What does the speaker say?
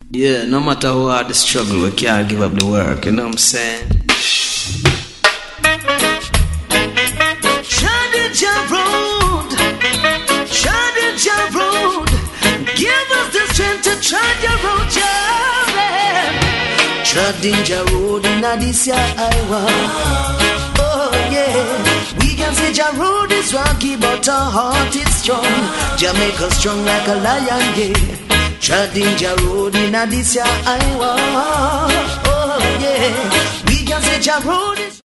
Yeah, no matter how hard the struggle, we can't give up the work, you know what I'm saying? Treading your road, treading your road, give us the strength to tread your road, yeah. Treading your road in this year, oh yeah. We can say your road is rocky, but our heart is strong. Jamaica strong like a lion, yeah. Treading your road in this year, oh yeah. We can say your road is